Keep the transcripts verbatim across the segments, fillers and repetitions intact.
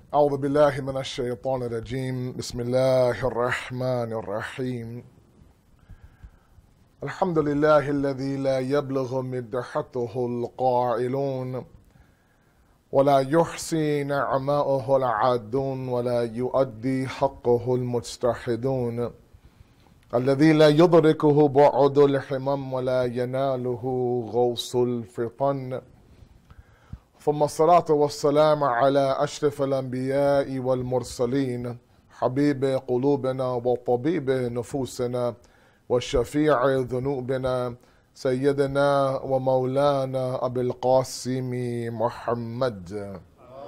أعوذ بالله من الشيطان الرجيم بسم الله الرحمن الرحيم الحمد لله الذي لا يبلغ مدحته القائلون ولا يحصي نعماءه العادون ولا يؤدي حقه المجتحدون الذي لا يدركه بعد الحمم ولا يناله غوص الفطن ثم الصلاة والسلام على أشرف الأنبياء والمرسلين حبيب قلوبنا وطبيب نفوسنا وشفيع ذنوبنا سيدنا ومولانا أبي القاسم محمد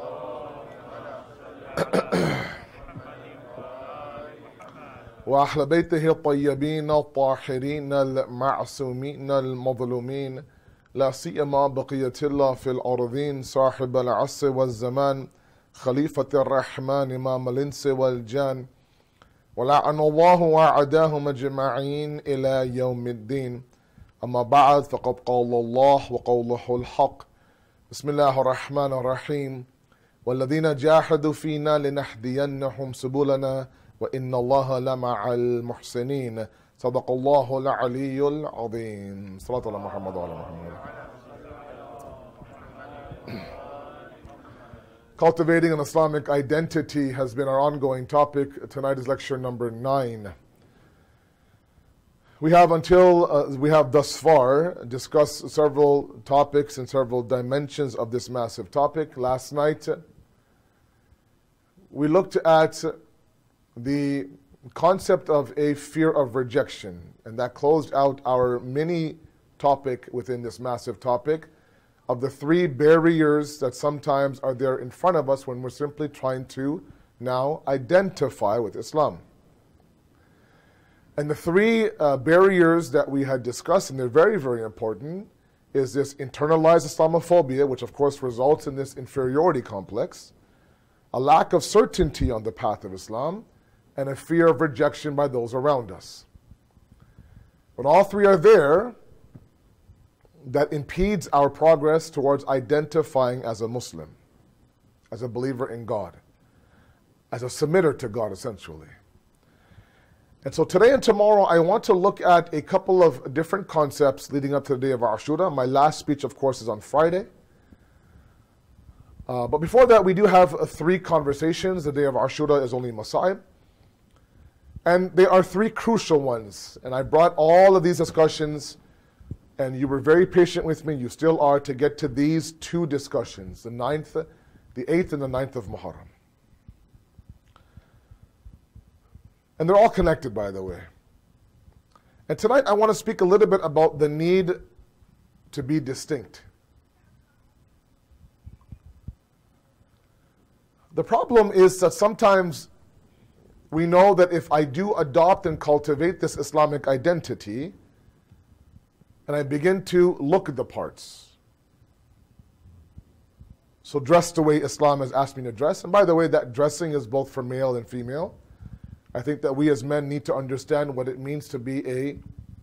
وأهل بيته الطيبين الطاهرين المعصومين المظلومين لا سيما بقية الله في الأرضين صاحب العصر والزمان خليفة الرحمن إمام الإنس والجان ولعن الله وأعداهم أجمعين إلى يوم الدين أما بعد فقد قال الله وقوله الحق بسم الله الرحمن الرحيم والذين جاهدوا فينا لنهدينهم سبلنا وإن الله لمع المحسنين صدق الله العلي العظيم صلاة الله محمد وعلى محمد. Cultivating an Islamic identity has been our ongoing topic. Tonight is lecture number nine. We have until, uh, we have thus far discussed several topics and several dimensions of this massive topic. Last night, we looked at the concept of a fear of rejection, and that closed out our mini topic within this massive topic of the three barriers that sometimes are there in front of us when we're simply trying to now identify with Islam. And the three uh, barriers that we had discussed, and they're very, very important, is this internalized Islamophobia, which of course results in this inferiority complex, a lack of certainty on the path of Islam, and a fear of rejection by those around us. When all three are there, that impedes our progress towards identifying as a Muslim, as a believer in God, as a submitter to God, essentially. And so today and tomorrow, I want to look at a couple of different concepts leading up to the day of Ashura. My last speech, of course, is on Friday. Uh, but before that, we do have uh, three conversations. The day of Ashura is only Masa'ib. And they are three crucial ones. And I brought all of these discussions, and you were very patient with me, you still are, to get to these two discussions, the ninth, the eighth and the ninth of Muharram. And they're all connected, by the way. And tonight I want to speak a little bit about the need to be distinct. The problem is that sometimes we know that if I do adopt and cultivate this Islamic identity, and I begin to look at the parts, so dress the way Islam has asked me to dress, and by the way, that dressing is both for male and female. I think that we as men need to understand what it means to be a,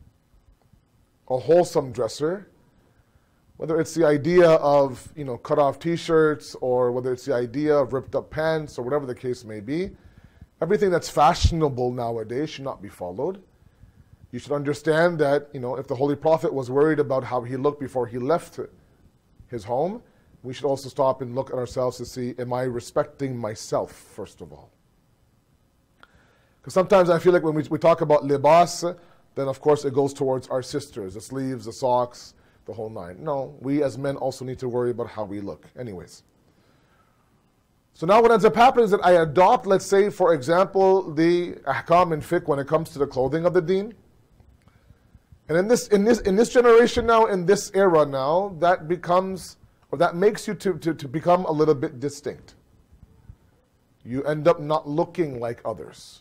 a wholesome dresser, whether it's the idea of, you know, cut off t-shirts, or whether it's the idea of ripped up pants, or whatever the case may be. Everything that's fashionable nowadays should not be followed. You should understand that, you know, if the Holy Prophet was worried about how he looked before he left his home, we should also stop and look at ourselves to see, am I respecting myself, first of all? Because sometimes I feel like when we, we talk about libas, then of course it goes towards our sisters, the sleeves, the socks, the whole nine. No, we as men also need to worry about how we look. Anyways. So now what ends up happening is that I adopt, let's say, for example, the ahkam and fiqh when it comes to the clothing of the deen. And in this, in this, in this generation now, in this era now, that becomes, or that makes you to, to, to become a little bit distinct. You end up not looking like others.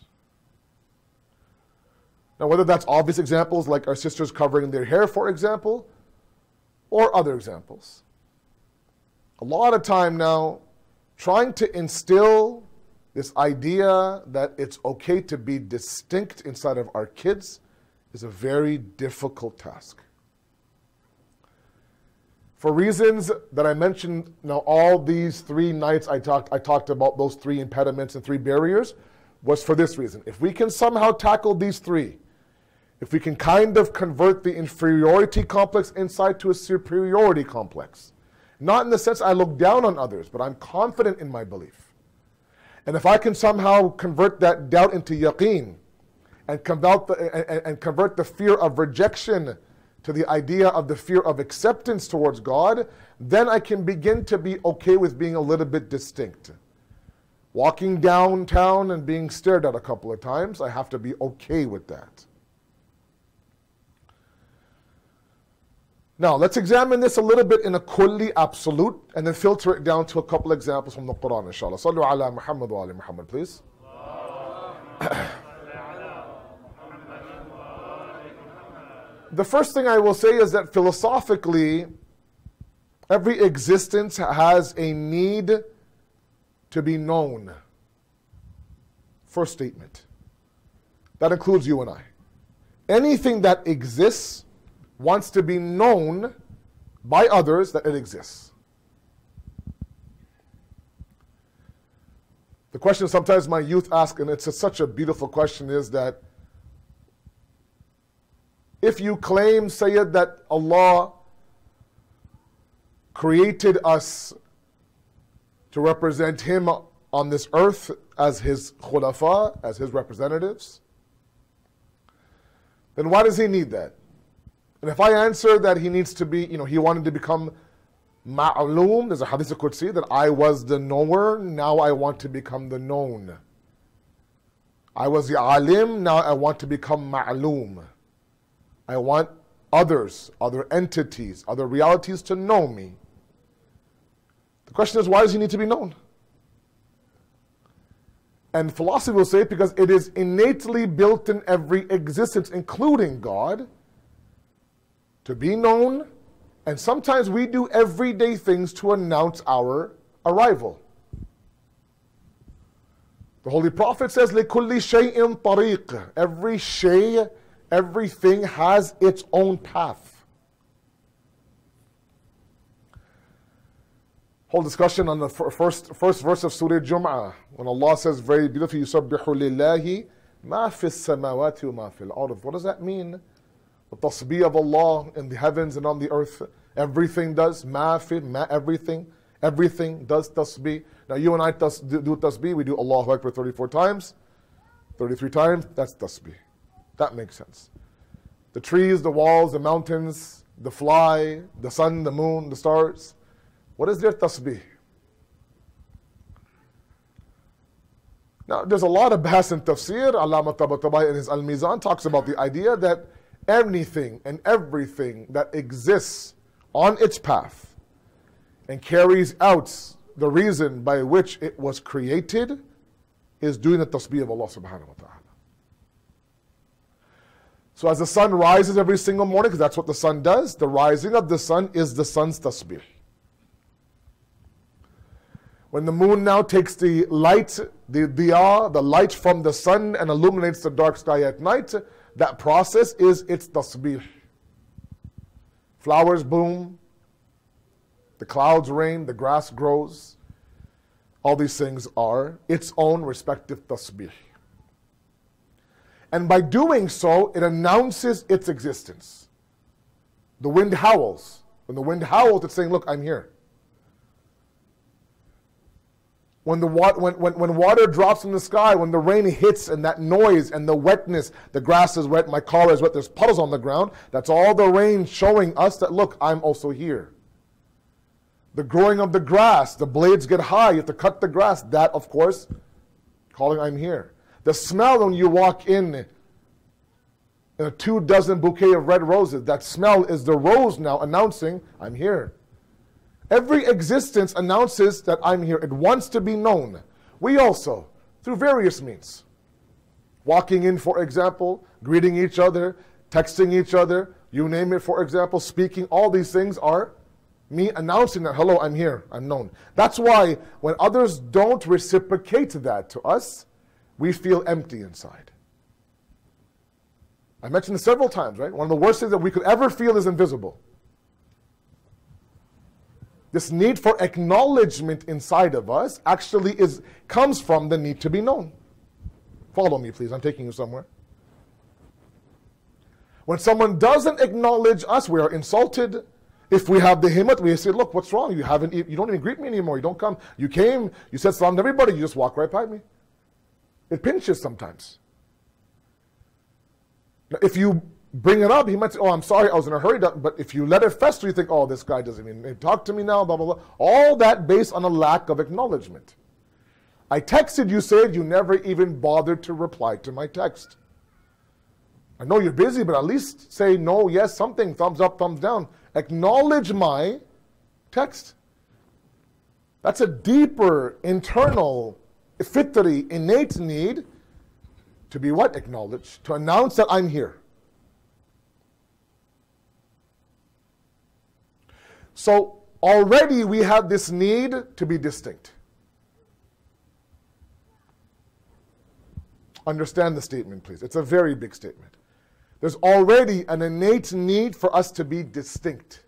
Now, whether that's obvious examples like our sisters covering their hair, for example, or other examples. A lot of time now, trying to instill this idea that it's okay to be distinct inside of our kids is a very difficult task. For reasons that I mentioned, now all these three nights I talked, I talked about those three impediments and three barriers, was for this reason. If we can somehow tackle these three, if we can kind of convert the inferiority complex inside to a superiority complex, not in the sense I look down on others, but I'm confident in my belief. And if I can somehow convert that doubt into yaqeen, and convert the, and, and convert the fear of rejection to the idea of the fear of acceptance towards God, then I can begin to be okay with being a little bit distinct. Walking downtown and being stared at a couple of times, I have to be okay with that. Now, let's examine this a little bit in a kulli absolute and then filter it down to a couple examples from the Quran, inshallah. Sallu ala Muhammad wa ali Muhammad, please. The first thing I will say is that philosophically, every existence has a need to be known. First statement. That includes you and I. Anything that exists wants to be known by others that it exists. The question sometimes my youth ask, and it's a, such a beautiful question, is that if you claim, Sayyid, that Allah created us to represent Him on this earth as His khulafa, as His representatives, then why does He need that? And if I answer that He needs to be, you know, He wanted to become ma'loom, there's a hadith qudsi that I was the knower, now I want to become the known. I was the alim, now I want to become ma'loom. I want others, other entities, other realities to know me. The question is, why does He need to be known? And philosophy will say, because it is innately built in every existence, including God, to be known, and sometimes we do everyday things to announce our arrival. The Holy Prophet says, لِكُلِّ شَيْءٍ طَرِيقٍ. Every shay, everything has its own path. Whole discussion on the first, first verse of Surah Jum'ah, when Allah says very beautifully, يُسَبِّحُ لِلَّهِ مَا فِي السَّمَاوَاتِ وَمَا فِي الْأَرْضِ. What does that mean? The tasbih of Allah in the heavens and on the earth, everything does, ma fi, ma, everything, everything does tasbih. Now you and I tas, do, do tasbih, we do Allahu Akbar thirty-four times, thirty-three times, that's tasbih. That makes sense. The trees, the walls, the mountains, the fly, the sun, the moon, the stars, what is their tasbih? Now there's a lot of bahas in tafsir. Allama Tabatabai in his Al-Mizan talks about the idea that anything and everything that exists on its path and carries out the reason by which it was created is doing the tasbih of Allah subhanahu wa ta'ala. So as the sun rises every single morning, because that's what the sun does, the rising of the sun is the sun's tasbih. When the moon now takes the light, the diya, the light from the sun and illuminates the dark sky at night, that process is its tasbih. Flowers bloom, the clouds rain, the grass grows. All these things are its own respective tasbih. And by doing so, it announces its existence. The wind howls. When the wind howls, it's saying, look, I'm here. When, the wa- when, when, when water drops from the sky, when the rain hits and that noise and the wetness, the grass is wet, my collar is wet, there's puddles on the ground, that's all the rain showing us that, look, I'm also here. The growing of the grass, the blades get high, you have to cut the grass, that, of course, calling I'm here. The smell when you walk in, in a two dozen bouquet of red roses, that smell is the rose now announcing, I'm here. Every existence announces that I'm here. It wants to be known. We also, through various means, walking in, for example, greeting each other, texting each other, you name it, for example, speaking, all these things are me announcing that, hello, I'm here, I'm known. That's why when others don't reciprocate that to us, we feel empty inside. I mentioned this several times, right? One of the worst things that we could ever feel is invisible. this need for acknowledgement inside of us actually is comes from the need to be known. Follow me, please. I'm taking you somewhere. When someone doesn't acknowledge us, we are insulted. If we have the himmat, we say, look, what's wrong? You haven't, you don't even greet me anymore. You don't come. You came, you said salam to everybody, you just walk right by me. It pinches sometimes. Now, if you bring it up, he might say, oh, I'm sorry, I was in a hurry. But if you let it fester, you think, oh, this guy doesn't even talk to me now, blah, blah, blah. All that based on a lack of acknowledgement. I texted you, said you never even bothered to reply to my text. I know you're busy, but at least say no, yes, something, thumbs up, thumbs down. Acknowledge my text. That's a deeper, internal, fitri, innate need to be what? Acknowledged. To announce that I'm here. So already we have this need to be distinct. Understand the statement, please. It's a very big statement. There's already an innate need for us to be distinct.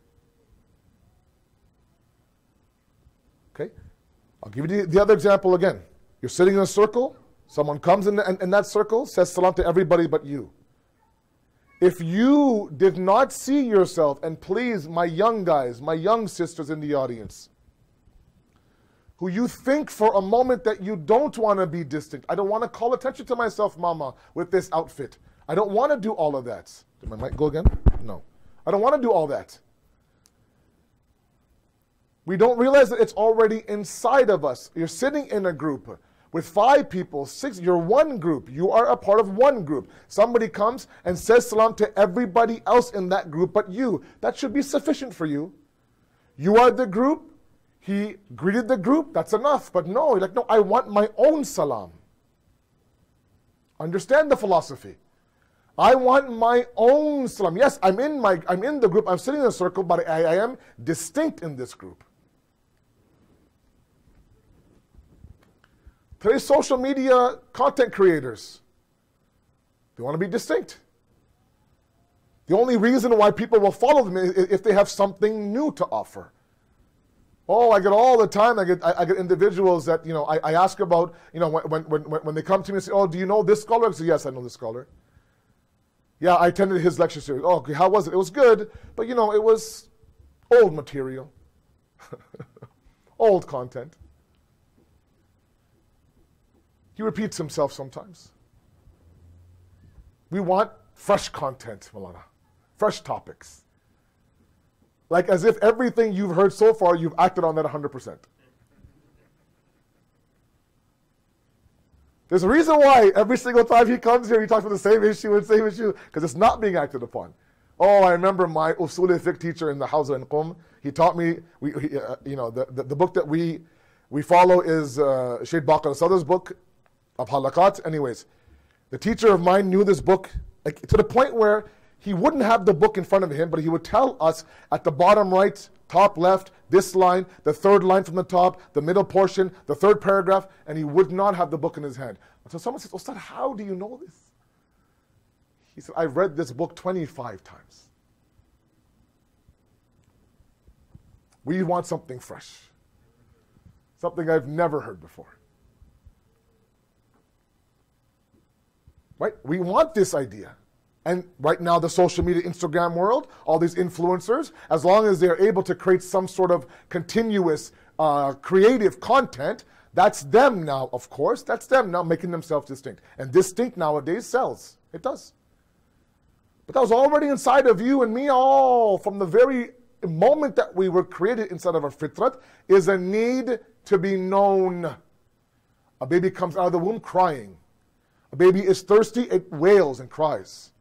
Okay? I'll give you the, the other example again. You're sitting in a circle. Someone comes in, the, in, in that circle, says salam to everybody but you. If you did not see yourself, and please, my young guys, my young sisters in the audience, who you think for a moment that you don't want to be distinct. I don't want to call attention to myself, mama, with this outfit. I don't want to do all of that. Did my mic go again? No. I don't want to do all that. We don't realize that it's already inside of us. You're sitting in a group with five people, six, you're one group. You are a part of one group. Somebody comes and says salam to everybody else in that group but you. That should be sufficient for you. You are the group. He greeted the group. That's enough. But no, like, no, I want my own salam. Understand the philosophy. I want my own salam. Yes, I'm in my, I'm in the group. I'm sitting in a circle, but I, I am distinct in this group. Today's social media content creators, they want to be distinct. The only reason why people will follow them is if they have something new to offer. Oh, I get all the time, I get I, I get individuals that, you know, I, I ask about, you know, when, when, when, when they come to me and say, oh, do you know this scholar? I say, yes, I know this scholar. Yeah, I attended his lecture series. Oh, okay, how was it? It was good, but, you know, it was old material. Old content. He repeats himself sometimes. We want fresh content, Malana. Fresh topics. Like as if everything you've heard so far, you've acted on that one hundred percent. There's a reason why every single time he comes here, he talks about the same issue and same issue, because it's not being acted upon. Oh, I remember my usul fiqh teacher in the Hawza in Qum. He taught me, we, he, uh, you know, the, the, the book that we we follow is uh, Shaykh Baqir al-Sadr's book of Halaqat. Anyways, the teacher of mine knew this book like, to the point where he wouldn't have the book in front of him, but he would tell us at the bottom right, top left, this line, the third line from the top, the middle portion, the third paragraph, and he would not have the book in his hand. So someone says, Ustad, how do you know this? He said, I've read this book twenty-five times. We want something fresh. Something I've never heard before. Right? We want this idea. And right now, the social media, Instagram world, all these influencers, as long as they're able to create some sort of continuous uh, creative content, that's them now, of course. That's them now making themselves distinct. And distinct nowadays sells. It does. But that was already inside of you and me all from the very moment that we were created inside of our fitrat is a need to be known. A baby comes out of the womb crying. A baby is thirsty, it wails and cries.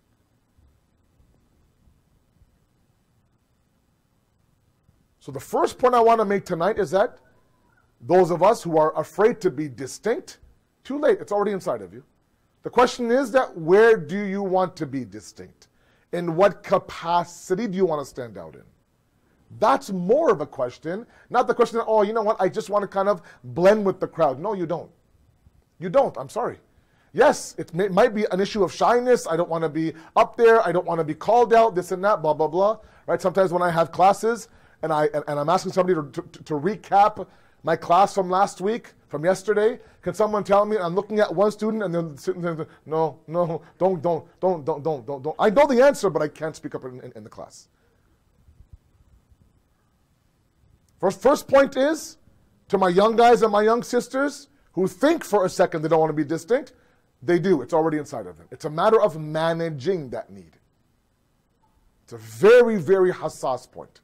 So the first point I want to make tonight is that those of us who are afraid to be distinct, too late, it's already inside of you. The question is that where do you want to be distinct? In what capacity do you want to stand out in? That's more of a question, not the question that, oh, you know what, I just want to kind of blend with the crowd. No, you don't. You don't, I'm sorry. Yes, it may, might be an issue of shyness. I don't want to be up there. I don't want to be called out, this and that, blah, blah, blah. Right? Sometimes when I have classes, and, I, and, and I'm asking somebody to, to, to recap my class from last week, from yesterday, can someone tell me? I'm looking at one student and then sitting there, no, no, don't, don't, don't, don't, don't, don't, don't. I know the answer, but I can't speak up in, in, in the class. First, first point is, to my young guys and my young sisters who think for a second they don't want to be distinct, they do. It's already inside of them. It's a matter of managing that need. It's a very, very hassas point.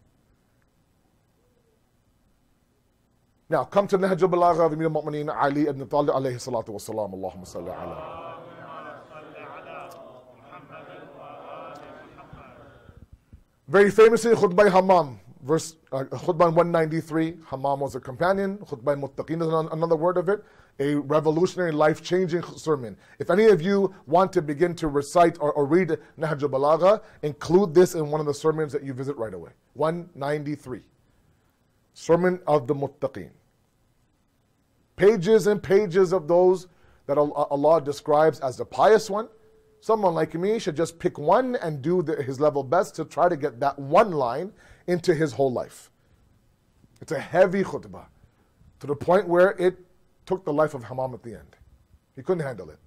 Now, come to Nahj al-Balagha of Amir al-Mu'mineen Ali ibn Talib alayhi salatu wa salam. Allahumma salli ala. Very famously, Khutbah Hammam, verse, uh, Khutbah one ninety-three. Hammam was a companion. Khutbah Muttaqin is another word of it. A revolutionary, life-changing sermon. If any of you want to begin to recite or, or read Nahj al-Balagha, include this in one of the sermons that you visit right away. one ninety-three. Sermon of the Muttaqin. Pages and pages of those that Allah describes as the pious one. Someone like me should just pick one and do the, his level best to try to get that one line into his whole life. It's a heavy khutbah, to the point where it took the life of Hammam at the end. He couldn't handle it.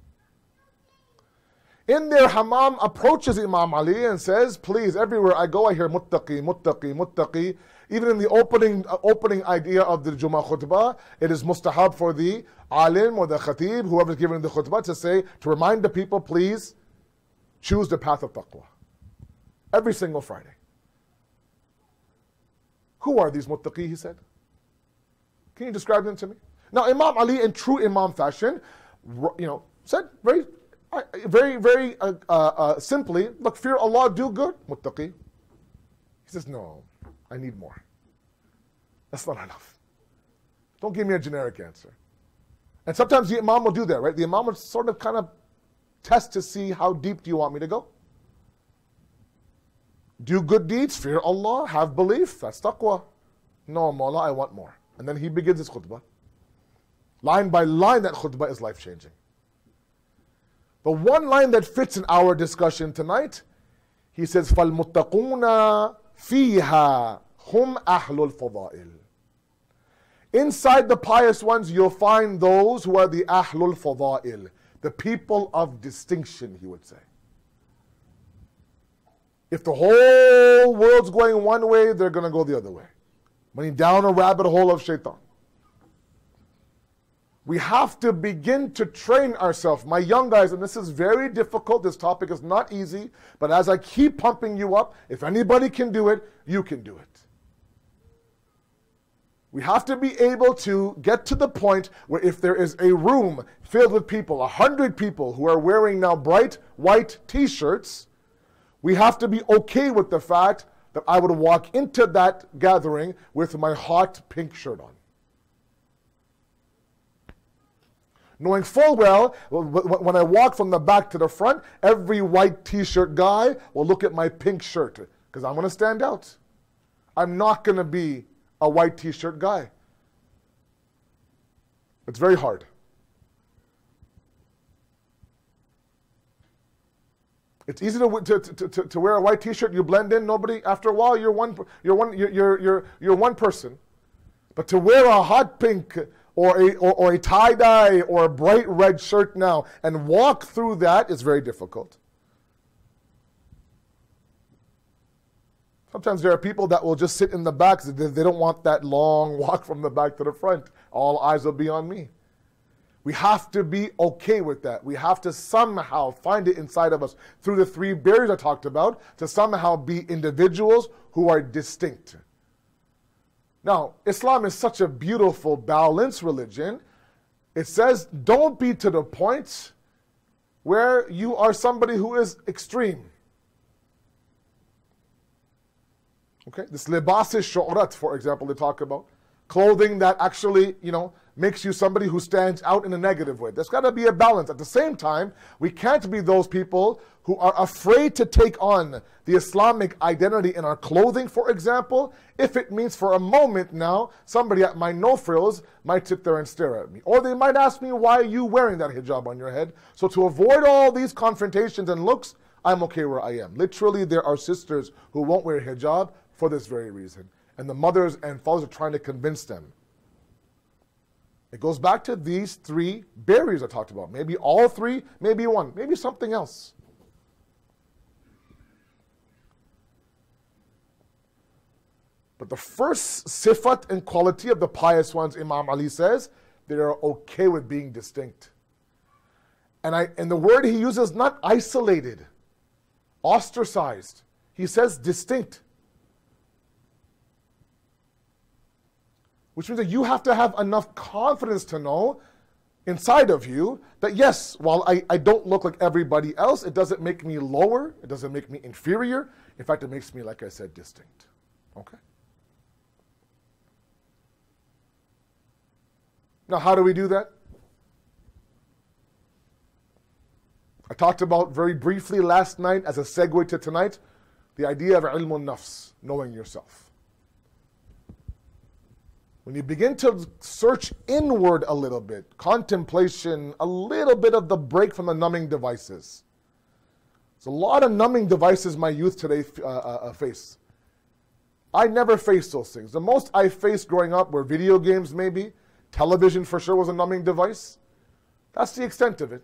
In there, Hammam approaches Imam Ali and says, please, everywhere I go, I hear muttaqi, muttaqi, muttaqi. Even in the opening uh, opening idea of the Jummah khutbah, it is mustahab for the alim or the khatib, whoever's giving the khutbah, to say, to remind the people, please choose the path of taqwa. Every single Friday. Who are these muttaqi, he said? Can you describe them to me? Now, Imam Ali, in true Imam fashion, you know, said very, very, very uh, uh, uh, simply, look, fear Allah, do good, muttaqi. He says, no, I need more. That's not enough. Don't give me a generic answer. And sometimes the Imam will do that, right? The Imam will sort of kind of test to see how deep do you want me to go. Do good deeds, fear Allah, have belief, that's taqwa. No, Mawla, I want more. And then he begins his khutbah. Line by line, that khutbah is life-changing. The one line that fits in our discussion tonight, he says, فَالْمُتَّقُونَ فِيهَا هُمْ أَهْلُ الْفَضَائِلِ. Inside the pious ones, you'll find those who are the Ahlul Fadail, the people of distinction, he would say. If the whole world's going one way, they're going to go the other way. Running down a rabbit hole of shaitan. We have to begin to train ourselves. My young guys, and this is very difficult, this topic is not easy, but as I keep pumping you up, if anybody can do it, you can do it. We have to be able to get to the point where if there is a room filled with people, a hundred people who are wearing now bright white t-shirts, we have to be okay with the fact that I would walk into that gathering with my hot pink shirt on. Knowing full well, when I walk from the back to the front, every white t-shirt guy will look at my pink shirt, because I'm going to stand out. I'm not going to be a white t-shirt guy. It's very hard. It's easy to, to, to, to, to wear a white t-shirt, you blend in, nobody, after a while, you're one, you're one, you're, you're, you're, you're one person. But to wear a hot pink or a, or, or a tie-dye or a bright red shirt now and walk through that is very difficult. Sometimes there are people that will just sit in the back. They don't want that long walk from the back to the front. All eyes will be on me. We have to be okay with that. We have to somehow find it inside of us through the three barriers I talked about to somehow be individuals who are distinct. Now, Islam is such a beautiful, balanced religion. It says, don't be to the point where you are somebody who is extreme. Okay, this libas shu'rat, for example, they talk about. Clothing that actually, you know, makes you somebody who stands out in a negative way. There's got to be a balance. At the same time, we can't be those people who are afraid to take on the Islamic identity in our clothing, for example, if it means for a moment now, somebody at my no-frills might sit there and stare at me. Or they might ask me, why are you wearing that hijab on your head? So to avoid all these confrontations and looks, I'm okay where I am. Literally, there are sisters who won't wear hijab for this very reason. And the mothers and fathers are trying to convince them. It goes back to these three barriers I talked about. Maybe all three, maybe one, maybe something else. But the first sifat and quality of the pious ones, Imam Ali says, they are okay with being distinct. And, I, and the word he uses, not isolated, ostracized. He says distinct. Which means that you have to have enough confidence to know inside of you that yes, while I, I don't look like everybody else, it doesn't make me lower, it doesn't make me inferior. In fact, it makes me, like I said, distinct. Okay? Now, how do we do that? I talked about very briefly last night as a segue to tonight, the idea of ilmun nafs, knowing yourself. When you begin to search inward a little bit, contemplation, a little bit of the break from the numbing devices. There's a lot of numbing devices my youth today uh, uh, face. I never faced those things. The most I faced growing up were video games maybe. Television for sure was a numbing device. That's the extent of it.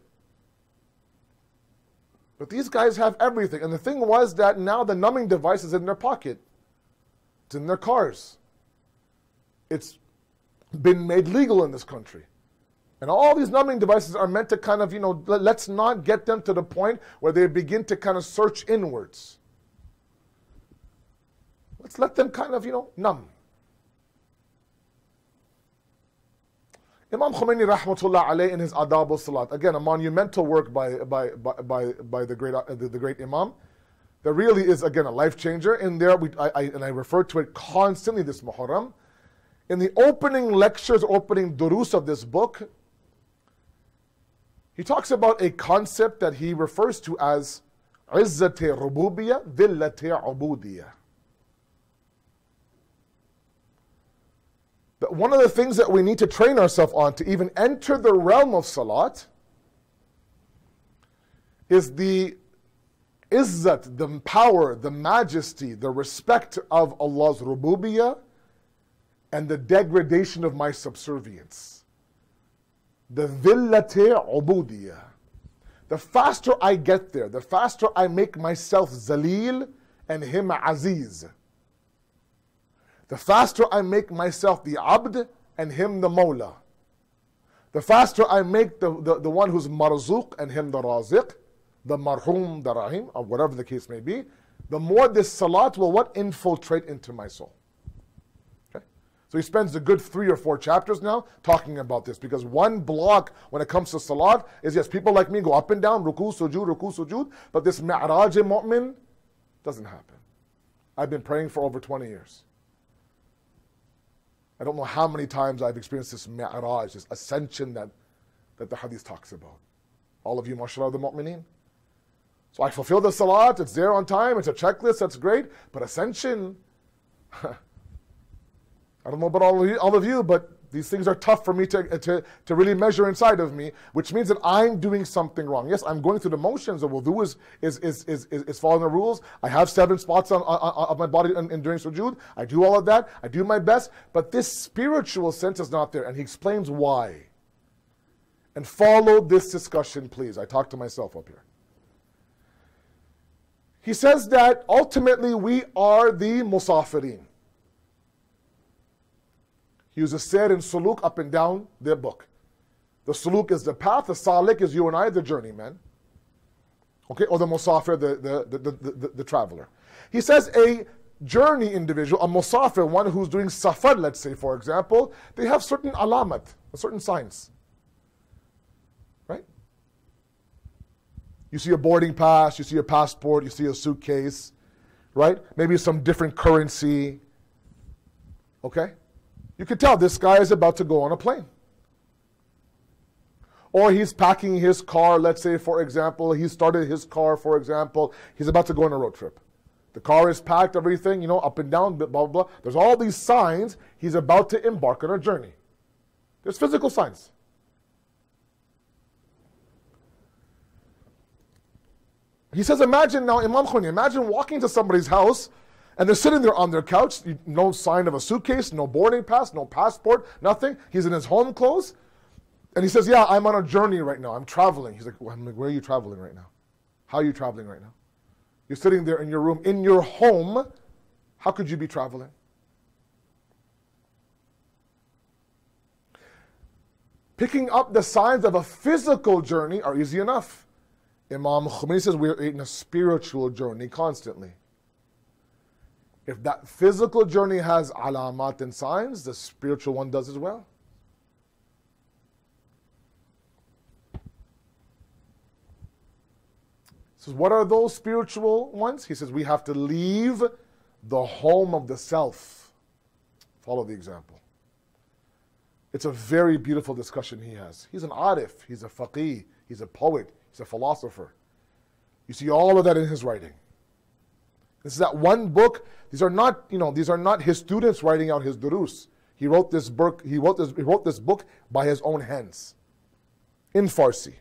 But these guys have everything. And the thing was that now the numbing device is in their pocket. It's in their cars. It's been made legal in this country. And all these numbing devices are meant to kind of, you know, let's not get them to the point where they begin to kind of search inwards. Let's let them kind of, you know, numb. Imam Khomeini rahmatullah alayh in his Adab al-Salat, again a monumental work by, by, by, by, by the, great, uh, the, the great Imam, that really is again a life changer. In there, we, I, I, and I refer to it constantly this Muharram. In the opening lectures, opening durus of this book, he talks about a concept that he refers to as izzati rububiyya, dhillati ubudiyya. That one of the things that we need to train ourselves on to even enter the realm of salat is the izzat, the power, the majesty, the respect of Allah's rububiyyah, and the degradation of my subservience. The dhillati ubudiyya. The faster I get there, the faster I make myself zalil and him aziz. The faster I make myself the abd and him the mawla. The faster I make the, the, the one who's marzuq and him the raziq, the marhum, the rahim, or whatever the case may be, the more this salat will what? Infiltrate into my soul. So he spends a good three or four chapters now talking about this, because one block when it comes to salat is, yes, people like me go up and down, ruku, sujood, ruku, sujood, but this mi'raj mu'min doesn't happen. I've been praying for over twenty years. I don't know how many times I've experienced this mi'raj, this ascension that, that the hadith talks about. All of you, mashallah, the mu'mineen. So I fulfill the salat, it's there on time, it's a checklist, that's great, but ascension, I don't know about all of you, all of you, but these things are tough for me to, to, to really measure inside of me, which means that I'm doing something wrong. Yes, I'm going through the motions. The wudu is, is, is, is, is, is following the rules. I have seven spots on, on, on my body in, in during sujood. I do all of that. I do my best. But this spiritual sense is not there. And he explains why. And follow this discussion, please. I talk to myself up here. He says that ultimately we are the musafirin. He uses sair and suluk up and down their book. The suluk is the path, the salik is you and I, the journeyman. Okay, or the musafir, the, the, the, the, the, the traveler. He says a journey individual, a musafir, one who's doing safar, let's say, for example, they have certain alamat, certain signs. Right? You see a boarding pass, you see a passport, you see a suitcase, right? Maybe some different currency. Okay? You can tell this guy is about to go on a plane. Or he's packing his car, let's say, for example, he started his car, for example, he's about to go on a road trip. The car is packed, everything, you know, up and down, blah, blah, blah. There's all these signs he's about to embark on a journey. There's physical signs. He says, imagine now, Imam Khomeini, imagine walking to somebody's house And they're sitting there on their couch, no sign of a suitcase, no boarding pass, no passport, nothing. He's in his home clothes. And he says, yeah, I'm on a journey right now. I'm traveling. He's like, well, I'm like, where are you traveling right now? How are you traveling right now? You're sitting there in your room, in your home. How could you be traveling? Picking up the signs of a physical journey are easy enough. Imam Khomeini says we're in a spiritual journey constantly. If that physical journey has alamat and signs, the spiritual one does as well. So what are those spiritual ones? He says we have to leave the home of the self. Follow the example. It's a very beautiful discussion he has. He's an arif, he's a faqih, he's a poet, he's a philosopher. You see all of that in his writing. This is that one book. These are not, you know, these are not his students writing out his durus. He wrote this book, he wrote this, he wrote this book by his own hands. In Farsi.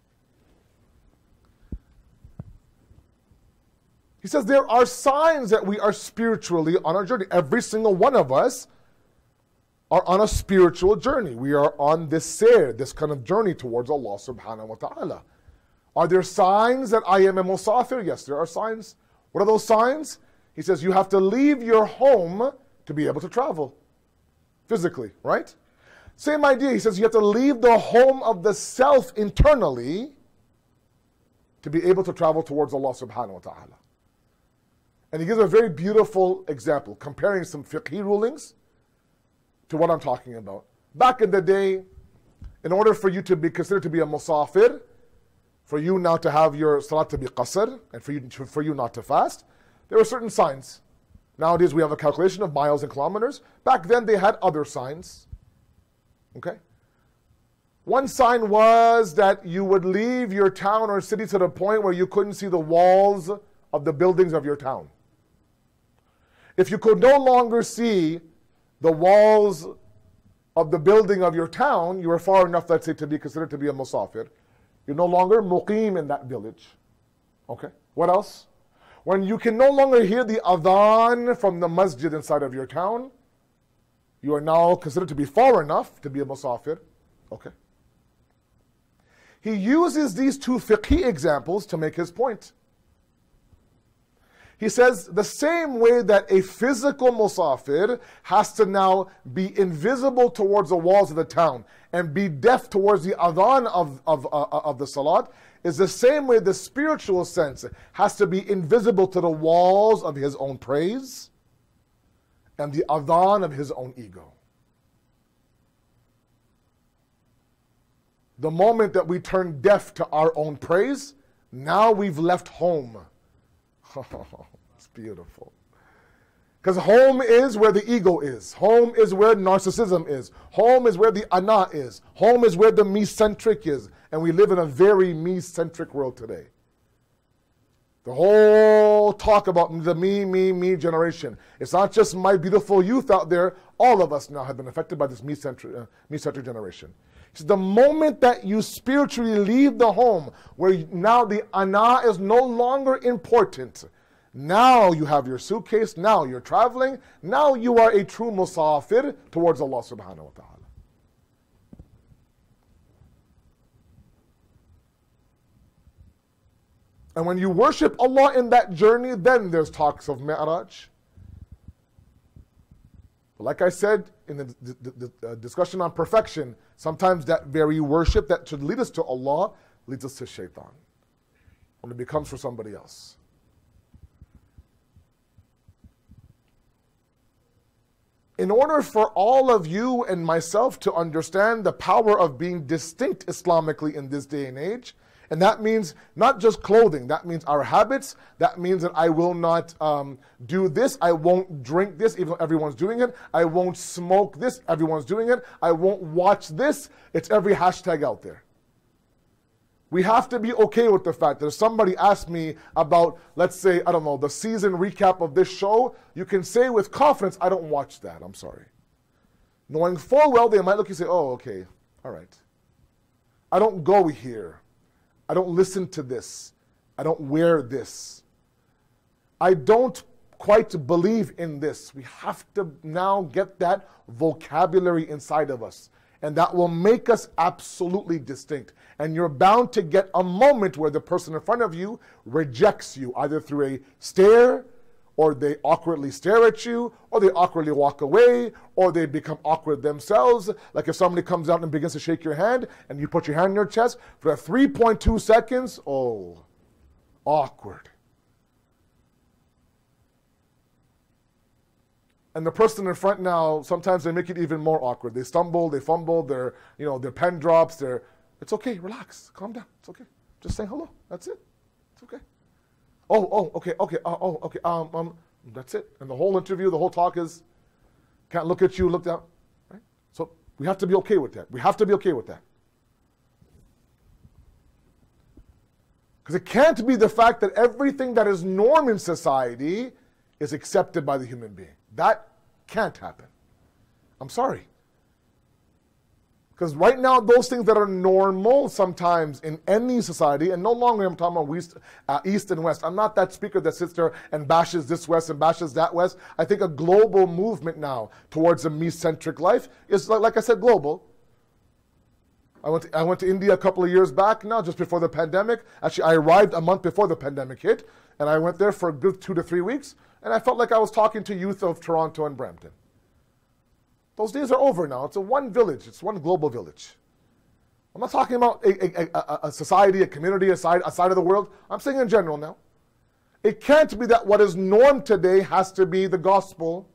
He says there are signs that we are spiritually on our journey. Every single one of us are on a spiritual journey. We are on this sayr, this kind of journey towards Allah subhanahu wa ta'ala. Are there signs that I am a musafir? Yes, there are signs. What are those signs? He says you have to leave your home to be able to travel. Physically, right? Same idea. He says you have to leave the home of the self internally to be able to travel towards Allah subhanahu wa ta'ala. And he gives a very beautiful example, comparing some fiqhi rulings to what I'm talking about. Back in the day, in order for you to be considered to be a musafir, for you now to have your salat to be qasr, and for you, to, for you not to fast, there were certain signs. Nowadays we have a calculation of miles and kilometers. Back then they had other signs. Okay? One sign was that you would leave your town or city to the point where you couldn't see the walls of the buildings of your town. If you could no longer see the walls of the building of your town, you were far enough, let's say, to be considered to be a musafir. You're no longer muqim in that village. Okay? What else? When you can no longer hear the adhan from the masjid inside of your town, you are now considered to be far enough to be a musafir. Okay? He uses these two fiqhi examples to make his point. He says the same way that a physical musafir has to now be invisible towards the walls of the town and be deaf towards the adhan of, of, uh, of the salat, is the same way the spiritual sense has to be invisible to the walls of his own praise and the adhan of his own ego. The moment that we turn deaf to our own praise, now we've left home. It's beautiful. Because home is where the ego is. Home is where narcissism is. Home is where the ana is. Home is where the me-centric is. And we live in a very me-centric world today. The whole talk about the me, me, me generation. It's not just my beautiful youth out there. All of us now have been affected by this me-centric, uh, me-centric generation. So the moment that you spiritually leave the home, where now the ana is no longer important, now you have your suitcase, now you're traveling, now you are a true musafir towards Allah subhanahu wa ta'ala. And when you worship Allah in that journey, then there's talks of Mi'raj. But like I said in the, the, the, the discussion on perfection, sometimes that very worship that should lead us to Allah leads us to shaitan. When it becomes for somebody else. In order for all of you and myself to understand the power of being distinct Islamically in this day and age, and that means not just clothing, that means our habits, that means that I will not um, do this, I won't drink this, even though everyone's doing it, I won't smoke this, everyone's doing it, I won't watch this, it's every hashtag out there. We have to be okay with the fact that if somebody asks me about, let's say, I don't know, the season recap of this show, you can say with confidence, I don't watch that, I'm sorry. Knowing full well, they might look and say, oh, okay, all right. I don't go here. I don't listen to this. I don't wear this. I don't quite believe in this. We have to now get that vocabulary inside of us. And that will make us absolutely distinct. And you're bound to get a moment where the person in front of you rejects you, either through a stare, or they awkwardly stare at you, or they awkwardly walk away, or they become awkward themselves. Like if somebody comes out and begins to shake your hand, and you put your hand in your chest, for three point two seconds, oh, awkward. And the person in front now, sometimes they make it even more awkward. They stumble, they fumble, their, you know, their pen drops, their, it's okay, relax, calm down, it's okay. Just say hello, that's it, it's okay. Oh, oh, okay, okay, uh, oh, okay, um, um, that's it. And the whole interview, the whole talk is, can't look at you, look down, right? So we have to be okay with that. We have to be okay with that. Because it can't be the fact that everything that is norm in society is accepted by the human being. That can't happen. I'm sorry. Because right now, those things that are normal sometimes in any society, and no longer I'm talking about East, uh, East and West. I'm not that speaker that sits there and bashes this West and bashes that West. I think a global movement now towards a me-centric life is, like, like I said, global. I went, to, I went to India a couple of years back now, just before the pandemic. Actually, I arrived a month before the pandemic hit, and I went there for a good two to three weeks, and I felt like I was talking to youth of Toronto and Brampton. Those days are over now. It's a one village. It's one global village. I'm not talking about a, a, a, a society, a community, a side, a side of the world. I'm saying in general now. It can't be that what is norm today has to be the gospel.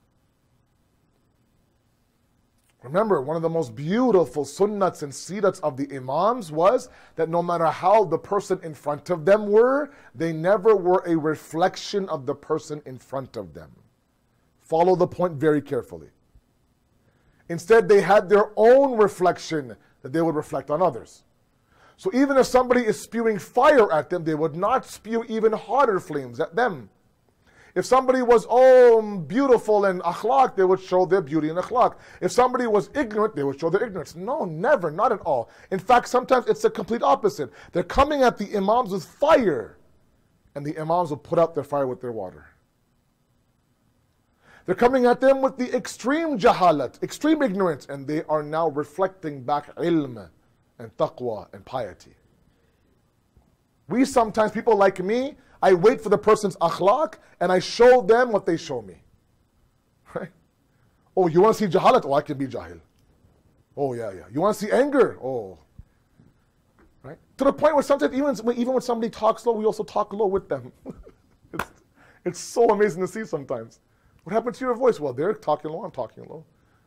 Remember, one of the most beautiful sunnats and sirats of the imams was that no matter how the person in front of them were, they never were a reflection of the person in front of them. Follow the point very carefully. Instead, they had their own reflection that they would reflect on others. So even if somebody is spewing fire at them, they would not spew even hotter flames at them. If somebody was, oh, beautiful and akhlaq, they would show their beauty and akhlaq. If somebody was ignorant, they would show their ignorance. No, never, not at all. In fact, sometimes it's the complete opposite. They're coming at the imams with fire, and the imams will put out their fire with their water. They're coming at them with the extreme jahalat, extreme ignorance, and they are now reflecting back ilm and taqwa and piety. We sometimes, people like me, I wait for the person's akhlaq and I show them what they show me. Right? Oh, you want to see jahalat? Oh, I can be jahil. Oh, yeah, yeah. You want to see anger? Oh. Right? To the point where sometimes, even, even when somebody talks low, we also talk low with them. it's, it's so amazing to see sometimes. What happened to your voice? Well, they're talking low, I'm talking low.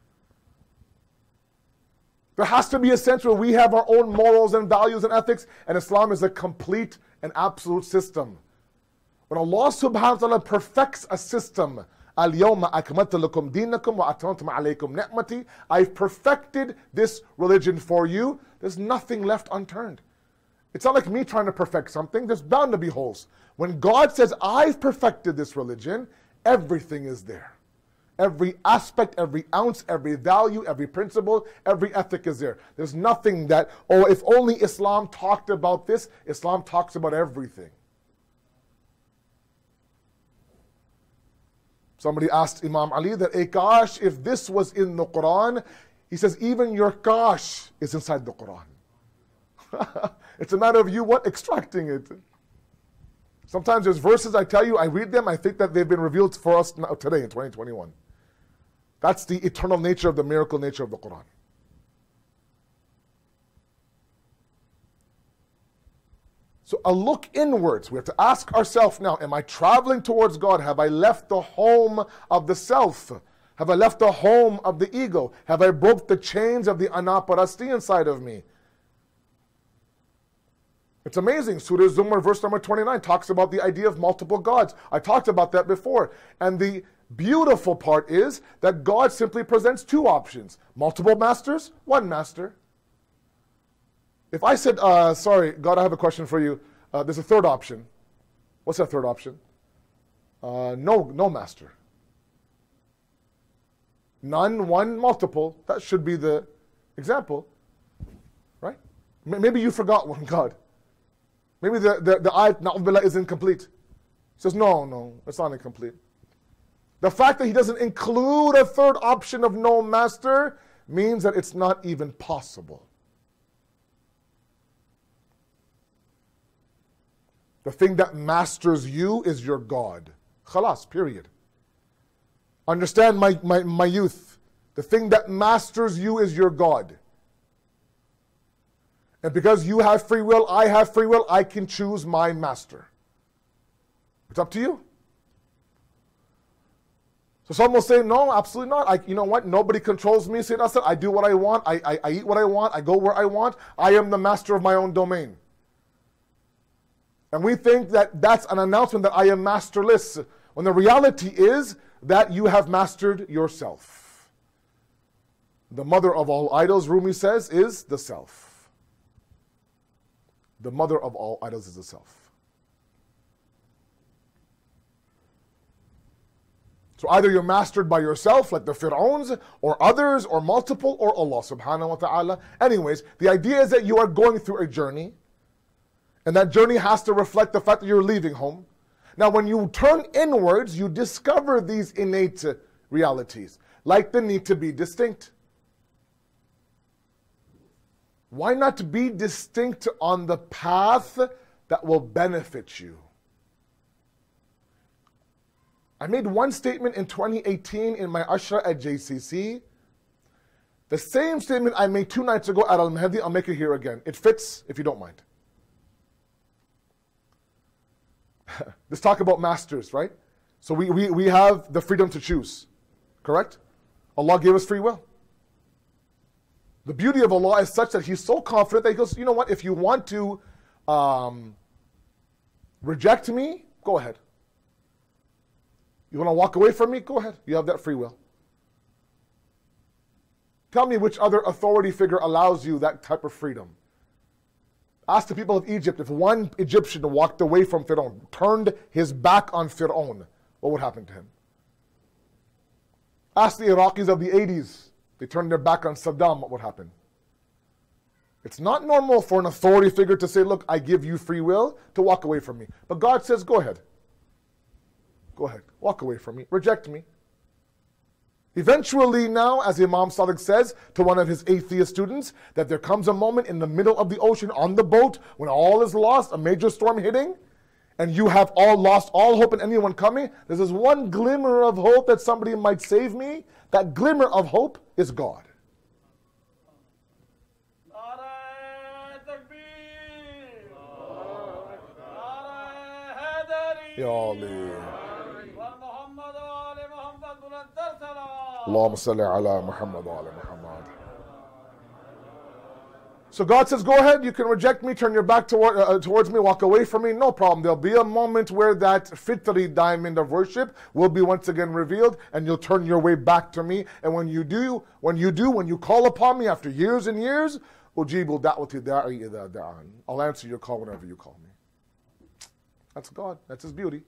There has to be a sense where we have our own morals and values and ethics, and Islam is a complete and absolute system. When Allah subhanahu wa ta'ala perfects a system, Al-yawma akmaltu lakum dinakum wa atmamtu alaykum ni'mati, I've perfected this religion for you, there's nothing left unturned. It's not like me trying to perfect something, there's bound to be holes. When God says, I've perfected this religion, everything is there. Every aspect, every ounce, every value, every principle, every ethic is there. There's nothing that, oh, if only Islam talked about this, Islam talks about everything. Somebody asked Imam Ali that, hey, gosh, if this was in the Quran, he says, even your gosh is inside the Quran. It's a matter of you, what, extracting it. Sometimes there's verses, I tell you, I read them, I think that they've been revealed for us now, today in twenty twenty-one. That's the eternal nature of the miracle nature of the Quran. So a look inwards. We have to ask ourselves now, am I traveling towards God? Have I left the home of the self? Have I left the home of the ego? Have I broke the chains of the anaparasti inside of me? It's amazing. Surah Zumar, verse number twenty-nine, talks about the idea of multiple gods. I talked about that before. And the beautiful part is that God simply presents two options. Multiple masters, one master. If I said, uh, sorry, God, I have a question for you. Uh, there's a third option. What's that third option? Uh, no, no master. None, one, multiple. That should be the example. Right? Maybe you forgot one God. Maybe the, the, the ayat, na'udhu billah, is incomplete. He says, no, no, it's not incomplete. The fact that he doesn't include a third option of no master means that it's not even possible. The thing that masters you is your God. Khalas, period. Understand, my, my, my youth. The thing that masters you is your God. And because you have free will, I have free will, I can choose my master. It's up to you. So some will say, no, absolutely not. I, you know what? Nobody controls me. Sayyidina said, I do what I want. I, I, I eat what I want. I go where I want. I am the master of my own domain. And we think that that's an announcement that I am masterless, when the reality is that you have mastered yourself. The mother of all idols, Rumi says, is the self. The mother of all idols is the self. So either you're mastered by yourself, like the Fir'auns, or others, or multiple, or Allah subhanahu wa ta'ala. Anyways, the idea is that you are going through a journey, and that journey has to reflect the fact that you're leaving home. Now, when you turn inwards, you discover these innate realities, like the need to be distinct. Why not be distinct on the path that will benefit you? I made one statement in twenty eighteen in my Ashra at J C C. The same statement I made two nights ago at Al-Mahdi, I'll make it here again. It fits, if you don't mind. Let's talk about masters, right? So we, we, we have the freedom to choose, correct? Allah gave us free will. The beauty of Allah is such that He's so confident that He goes, you know what, if you want to um, reject me, go ahead. You want to walk away from me? Go ahead. You have that free will. Tell me which other authority figure allows you that type of freedom. Ask the people of Egypt, if one Egyptian walked away from Fir'aun, turned his back on Fir'aun, what would happen to him? Ask the Iraqis of the eighties, they turned their back on Saddam, what would happen? It's not normal for an authority figure to say, look, I give you free will to walk away from me. But God says, go ahead. Go ahead, walk away from me, reject me. Eventually now, as Imam Sadiq says to one of his atheist students, that there comes a moment in the middle of the ocean on the boat when all is lost, a major storm hitting, and you have all lost all hope in anyone coming. There's this one glimmer of hope that somebody might save me. That glimmer of hope is God. Ya Ali. Allahumma salli ala Muhammad wa ala Muhammad. So God says, go ahead, you can reject me, turn your back toward, uh, towards me, walk away from me, no problem. There'll be a moment where that fitri diamond of worship will be once again revealed, and you'll turn your way back to me. And when you do, when you do, when you call upon me after years and years, ujibu da'wati da'i idha da'an. I'll answer your call whenever you call me. That's God, that's His beauty.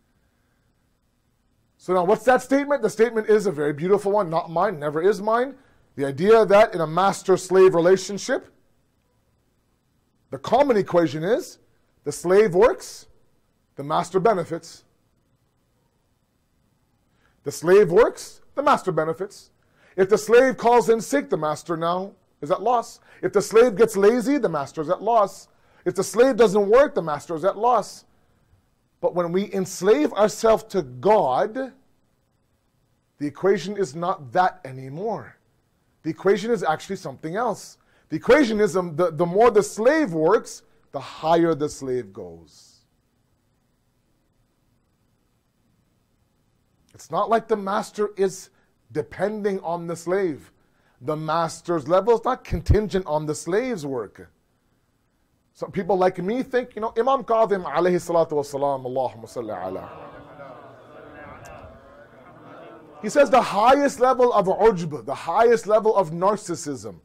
So now what's that statement? The statement is a very beautiful one, not mine, never is mine. The idea that in a master-slave relationship, the common equation is the slave works, the master benefits. The slave works, the master benefits. If the slave calls in sick, the master now is at loss. If the slave gets lazy, the master is at loss. If the slave doesn't work, the master is at loss. But when we enslave ourselves to God, the equation is not that anymore. The equation is actually something else. The equation is um, the, the more the slave works, the higher the slave goes. It's not like the master is depending on the slave. The master's level is not contingent on the slave's work. Some people like me think, you know, Imam Qadim alayhi salatu wasalam, Allahumma salli ala. He says the highest level of ujb, the highest level of narcissism,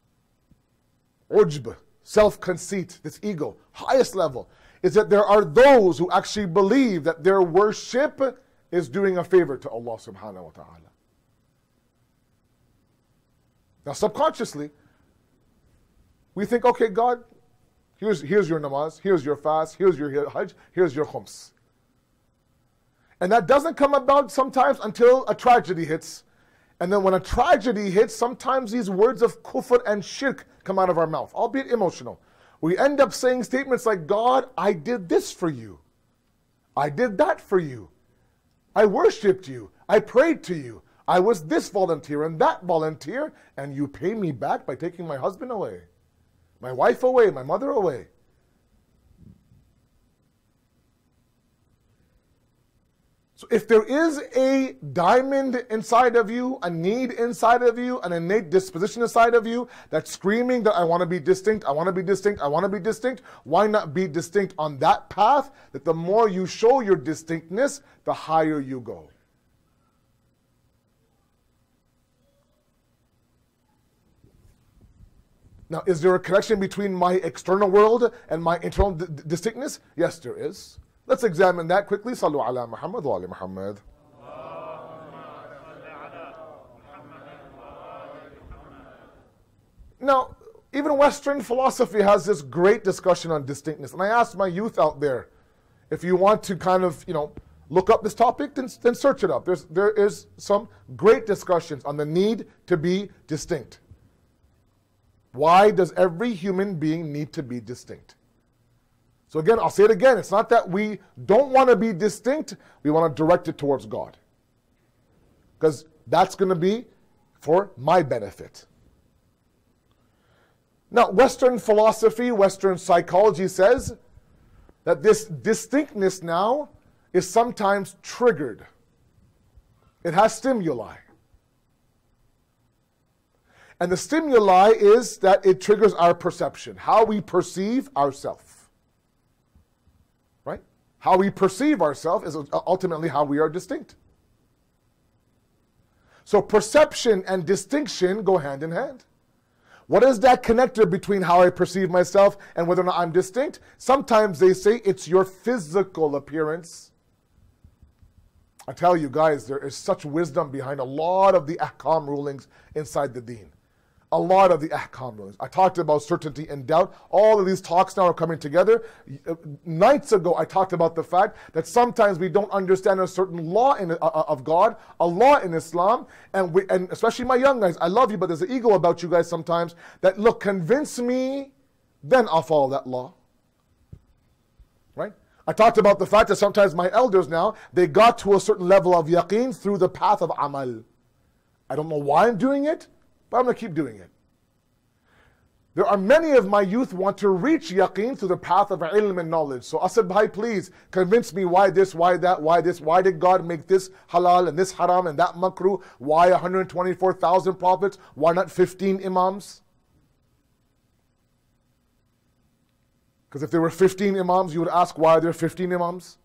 ujb, self-conceit, this ego, highest level, is that there are those who actually believe that their worship is doing a favor to Allah subhanahu wa ta'ala. Now subconsciously, we think, okay, God, Here's, here's your namaz, here's your fast, here's your hajj, here's your khums. And that doesn't come about sometimes until a tragedy hits. And then when a tragedy hits, sometimes these words of kufr and shirk come out of our mouth, albeit emotional. We end up saying statements like, God, I did this for you. I did that for you. I worshipped you. I prayed to you. I was this volunteer and that volunteer, and you pay me back by taking my husband away, my wife away, my mother away. So if there is a diamond inside of you, a need inside of you, an innate disposition inside of you that's screaming that I want to be distinct, I want to be distinct, I want to be distinct, why not be distinct on that path that the more you show your distinctness, the higher you go. Now, is there a connection between my external world and my internal d- distinctness? Yes, there is. Let's examine that quickly. Sallu ala Muhammad wa ali Muhammad. Now, even Western philosophy has this great discussion on distinctness. And I asked my youth out there, if you want to kind of, you know, look up this topic, then, then search it up. There's, there is some great discussions on the need to be distinct. Why does every human being need to be distinct? So again, I'll say it again. It's not that we don't want to be distinct. We want to direct it towards God. Because that's going to be for my benefit. Now, Western philosophy, Western psychology says that this distinctness now is sometimes triggered. It has stimuli. And the stimuli is that it triggers our perception, how we perceive ourselves. Right? How we perceive ourselves is ultimately how we are distinct. So perception and distinction go hand in hand. What is that connector between how I perceive myself and whether or not I'm distinct? Sometimes they say it's your physical appearance. I tell you guys, there is such wisdom behind a lot of the ahkam rulings inside the deen. A lot of the ahkam rulings. I talked about certainty and doubt. All of these talks now are coming together. Nights ago, I talked about the fact that sometimes we don't understand a certain law in, uh, of God, a law in Islam, and, we, and especially my young guys, I love you, but there's an ego about you guys sometimes that, look, convince me, then I'll follow that law. Right? I talked about the fact that sometimes my elders now, they got to a certain level of yaqeen through the path of amal. I don't know why I'm doing it, but I'm going to keep doing it. There are many of my youth want to reach yaqeen through the path of ilm and knowledge. So Asad Bhai, please convince me why this, why that, why this, why did God make this halal and this haram and that makruh? Why one hundred twenty-four thousand prophets? Why not fifteen imams? Because if there were fifteen imams, you would ask, why are there fifteen imams?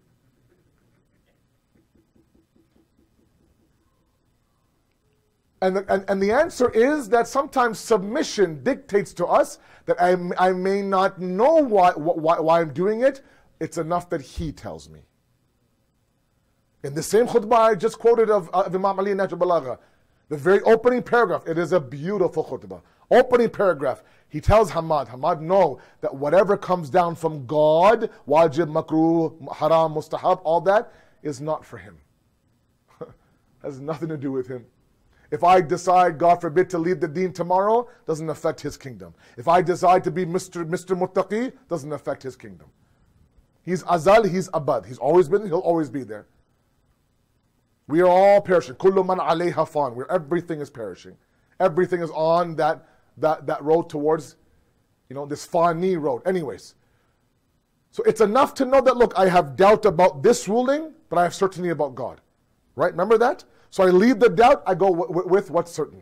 And the, and, and the answer is that sometimes submission dictates to us that I, I may not know why, why, why I'm doing it. It's enough that he tells me. In the same khutbah I just quoted of, uh, of Imam Ali Nahj al-Balagha, the very opening paragraph, it is a beautiful khutbah. Opening paragraph, he tells Hamad, Hamad, know that whatever comes down from God, wajib, makruh, haram, mustahab, all that is not for him. Has nothing to do with him. If I decide, God forbid, to lead the deen tomorrow, doesn't affect his kingdom. If I decide to be Mister Mister Muttaqi, doesn't affect his kingdom. He's azal, he's abad. He's always been, he'll always be there. We are all perishing. Kullu man alayha fan, where everything is perishing. Everything is on that, that, that road towards, you know, this fani road. Anyways. So it's enough to know that, look, I have doubt about this ruling, but I have certainty about God. Right? Remember that? So I leave the doubt, I go w- w- with what's certain.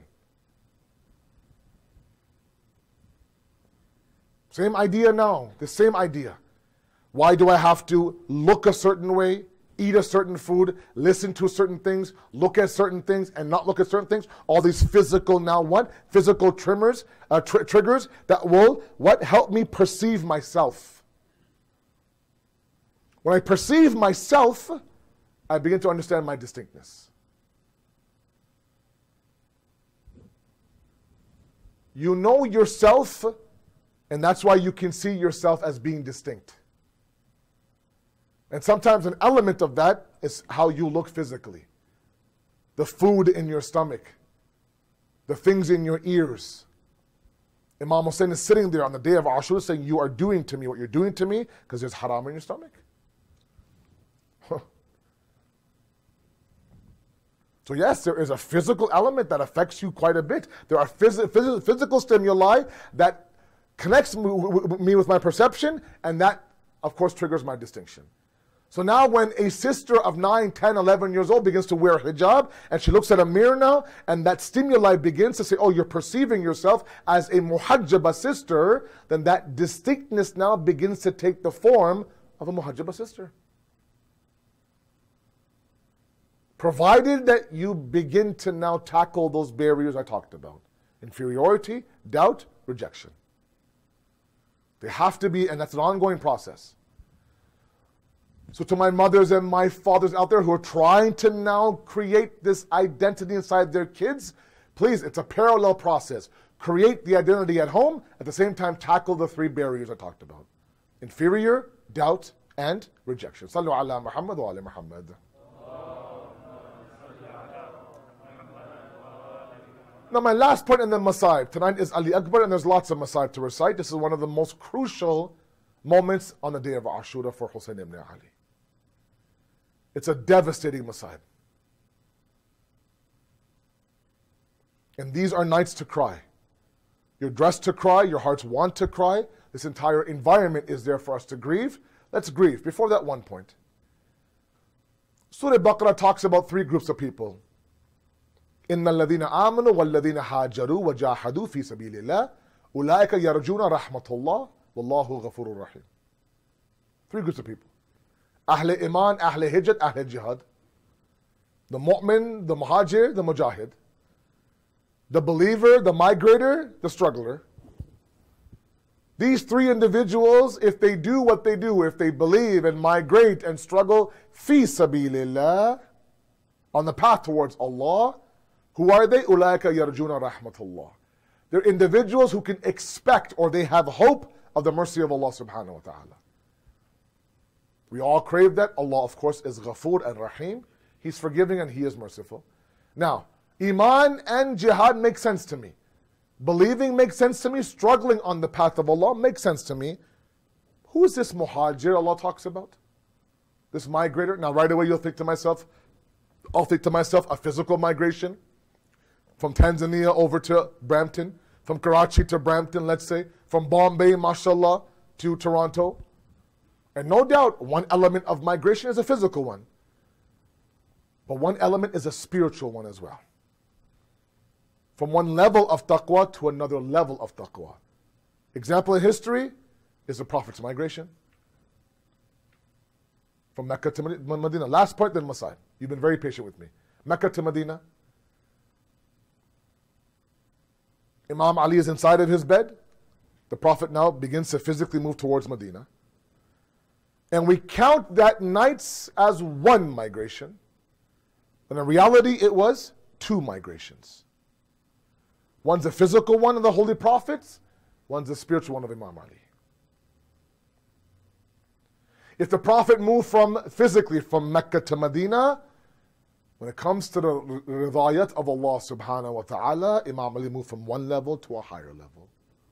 Same idea now, the same idea. Why do I have to look a certain way, eat a certain food, listen to certain things, look at certain things, and not look at certain things? All these physical now what? Physical trimmers, uh, tr- triggers that will what? Help me perceive myself. When I perceive myself, I begin to understand my distinctness. You know yourself, and that's why you can see yourself as being distinct. And sometimes an element of that is how you look physically. The food in your stomach. The things in your ears. Imam Hussein is sitting there on the day of Ashura saying, you are doing to me what you're doing to me because there's haram in your stomach. So yes, there is a physical element that affects you quite a bit. There are phys- phys- physical stimuli that connects me with my perception, and that, of course, triggers my distinction. So now when a sister of nine, ten, eleven years old begins to wear hijab, and she looks at a mirror now, and that stimuli begins to say, oh, you're perceiving yourself as a muhajjaba sister, then that distinctness now begins to take the form of a muhajjaba sister. Provided that you begin to now tackle those barriers I talked about. Inferiority, doubt, rejection. They have to be, and that's an ongoing process. So to my mothers and my fathers out there who are trying to now create this identity inside their kids, please, it's a parallel process. Create the identity at home, at the same time tackle the three barriers I talked about. Inferior, doubt, and rejection. Sallu ala Muhammad wa ala Muhammad. Now my last point in the Masaib tonight is Ali Akbar, and there's lots of Masaib to recite. This is one of the most crucial moments on the day of Ashura for Hussein ibn Ali. It's a devastating Masaib. And these are nights to cry. You're dressed to cry, your hearts want to cry. This entire environment is there for us to grieve. Let's grieve. Before that, one point. Surah Baqarah talks about three groups of people. إن الذين آمنوا والذين هاجروا وجاهدوا في سبيل الله أولئك يرجون رحمة الله والله غفور رحيم. Three groups of people. Ahl Iman, Ahl Hijrat, Ahl Jihad. The Mu'min, the Muhajir, the Mujahid. The believer, the migrator, the struggler. These three individuals, if they do what they do, if they believe and migrate and struggle, fi sabilillah, on the path towards Allah, who are they? Ulaika yarjuna rahmatullah. They're individuals who can expect, or they have hope of the mercy of Allah subhanahu wa ta'ala. We all crave that. Allah, of course, is Ghafoor and Rahim. He's forgiving and He is merciful. Now, Iman and Jihad make sense to me. Believing makes sense to me. Struggling on the path of Allah makes sense to me. Who is this muhajir Allah talks about? This migrator? Now, right away you'll think to myself, I'll think to myself, a physical migration. From Tanzania over to Brampton, from Karachi to Brampton, let's say, from Bombay, mashallah, to Toronto. And no doubt, one element of migration is a physical one. But one element is a spiritual one as well. From one level of taqwa to another level of taqwa. Example in history is the Prophet's migration. From Mecca to Medina. Last point, then Masaib. You've been very patient with me. Mecca to Medina. Imam Ali is inside of his bed. The Prophet now begins to physically move towards Medina. And we count that nights as one migration. When in reality it was two migrations. One's a physical one of the Holy Prophets. One's a spiritual one of Imam Ali. If the Prophet moved from physically from Mecca to Medina, when it comes to the ridayat of Allah subhanahu wa ta'ala, Imam Ali moved from one level to a higher level.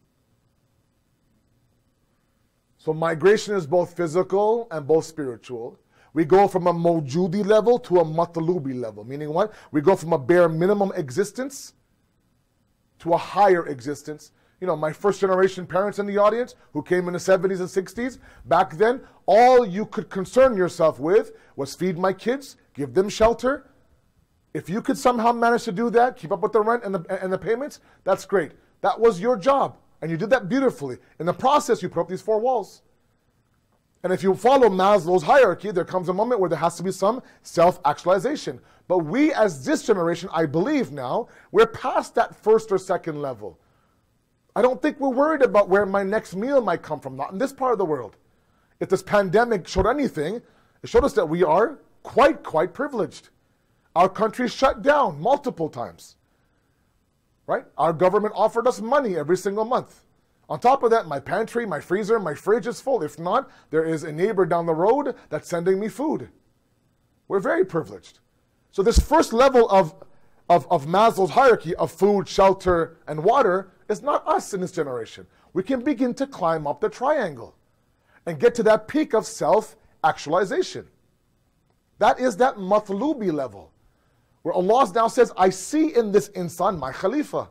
So migration is both physical and both spiritual. We go from a mawjudi level to a matlubi level. Meaning what? We go from a bare minimum existence to a higher existence. You know, my first generation parents in the audience who came in the seventies and sixties, back then, all you could concern yourself with was feed my kids, give them shelter. If you could somehow manage to do that, keep up with the rent and the, and the payments, that's great. That was your job. And you did that beautifully. In the process, you put up these four walls. And if you follow Maslow's hierarchy, there comes a moment where there has to be some self-actualization. But we as this generation, I believe now, we're past that first or second level. I don't think we're worried about where my next meal might come from, not in this part of the world. If this pandemic showed anything, it showed us that we are quite, quite privileged. Our country shut down multiple times, right? Our government offered us money every single month. On top of that, my pantry, my freezer, my fridge is full. If not, there is a neighbor down the road that's sending me food. We're very privileged. So this first level of, of, of Maslow's hierarchy of food, shelter, and water is not us in this generation. We can begin to climb up the triangle and get to that peak of self-actualization. That is that matlubi level, where Allah now says, I see in this insan my Khalifa.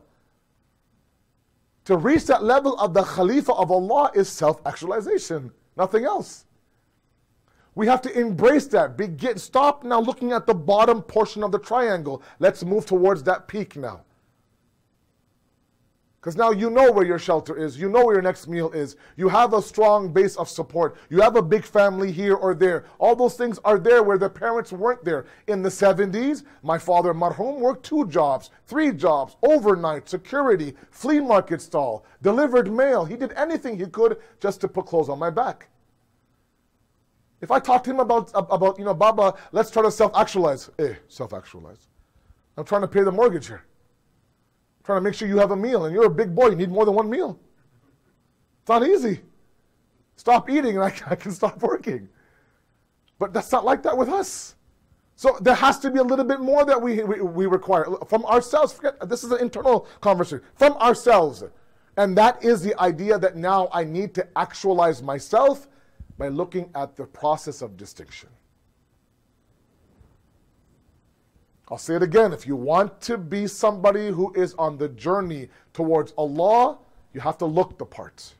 To reach that level of the Khalifa of Allah is self-actualization, nothing else. We have to embrace that. Begin, stop now looking at the bottom portion of the triangle. Let's move towards that peak now. Because now you know where your shelter is. You know where your next meal is. You have a strong base of support. You have a big family here or there. All those things are there where the parents weren't there. In the seventies, my father, marhum, worked two jobs, three jobs, overnight, security, flea market stall, delivered mail. He did anything he could just to put clothes on my back. If I talk to him about, about you know, Baba, let's try to self-actualize. Eh, self-actualize. I'm trying to pay the mortgage here. Trying to make sure you have a meal, and you're a big boy, you need more than one meal. It's not easy. Stop eating and I, I can stop working. But that's not like that with us. So there has to be a little bit more that we, we, we require from ourselves. Forget, this is an internal conversation. From ourselves. And that is the idea that now I need to actualize myself by looking at the process of distinction. I'll say it again. If you want to be somebody who is on the journey towards Allah, you have to look the part.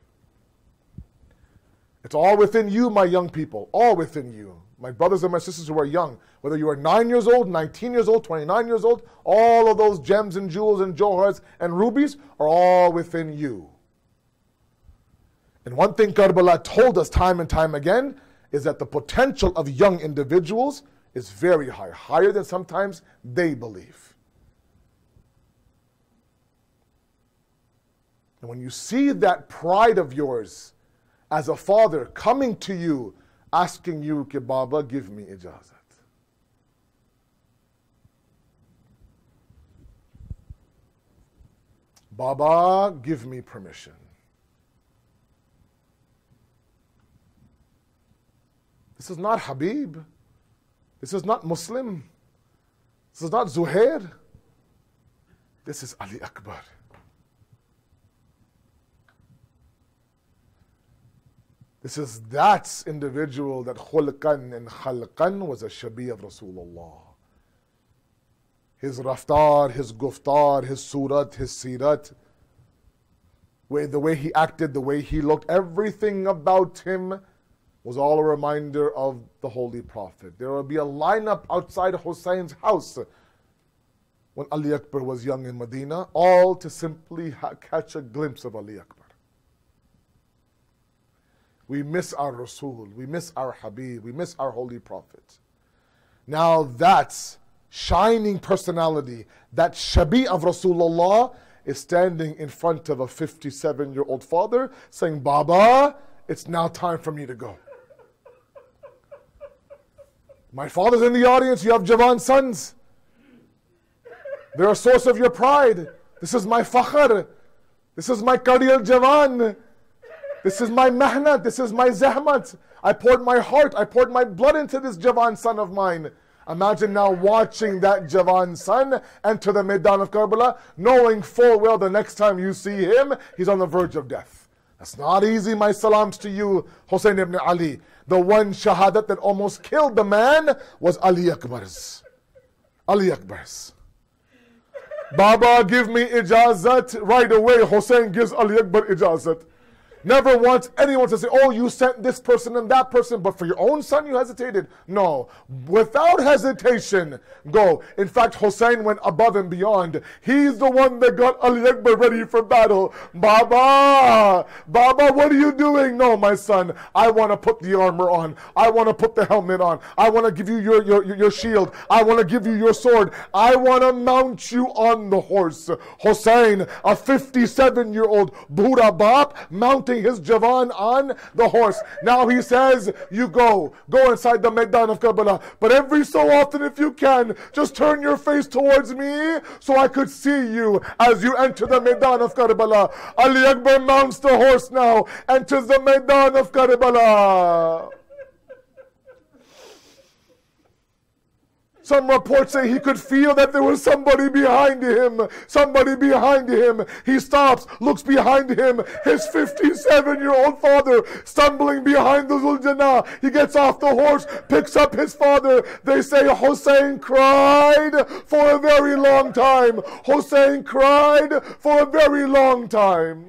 It's all within you, my young people. All within you. My brothers and my sisters who are young. Whether you are nine years old, nineteen years old, twenty-nine years old, all of those gems and jewels and johars and rubies are all within you. And one thing Karbala told us time and time again is that the potential of young individuals is very high, higher than sometimes they believe. And when you see that pride of yours as a father coming to you, asking you, Ke Baba, give me ijazat. Baba, give me permission. This is not Habib. This is not Muslim. This is not Zuhair. This is Ali Akbar. This is that individual that khulqan and khalqan was a shabi of Rasulullah. His raftar, his guftar, his surat, his sirat, the way he acted, the way he looked, everything about him was all a reminder of the Holy Prophet. There will be a lineup outside Hussein's house when Ali Akbar was young in Medina, all to simply ha- catch a glimpse of Ali Akbar. We miss our Rasul, we miss our Habib, we miss our Holy Prophet. Now that's shining personality, that Shabi of Rasulullah is standing in front of a fifty-seven-year-old father saying, Baba, it's now time for me to go. My father's in the audience, you have Javan sons. They're a source of your pride. This is my fakhar. This is my Kariyal Javan. This is my mehnat. This is my zahmat. I poured my heart, I poured my blood into this Javan son of mine. Imagine now watching that Javan son enter the Maidan of Karbala, knowing full well the next time you see him, he's on the verge of death. That's not easy. My salams to you, Hussein ibn Ali. The one shahadat that almost killed the man was Ali Akbar's. Ali Akbar's. Baba, give me ijazat. Right away, Hussein gives Ali Akbar ijazat. Never wants anyone to say, oh, you sent this person and that person, but for your own son you hesitated. No, without hesitation, go. In fact, Hussein went above and beyond. He's the one that got Ali Akbar ready for battle. Baba, Baba, what are you doing? No, my son, I want to put the armor on. I want to put the helmet on. I want to give you your, your, your shield. I want to give you your sword. I want to mount you on the horse. Hussein, a fifty-seven-year-old Buddha Bap, mounting his Javan on the horse. Now he says, you go. Go inside the Maidan of Karbala. But every so often, if you can, just turn your face towards me so I could see you as you enter the Maidan of Karbala. Ali Akbar mounts the horse now, enters the Maidan of Karbala. Some reports say he could feel that there was somebody behind him. Somebody behind him. He stops, looks behind him. His fifty-seven-year-old father stumbling behind the Zuljana. He gets off the horse, picks up his father. They say Hussein cried for a very long time. Hussein cried for a very long time.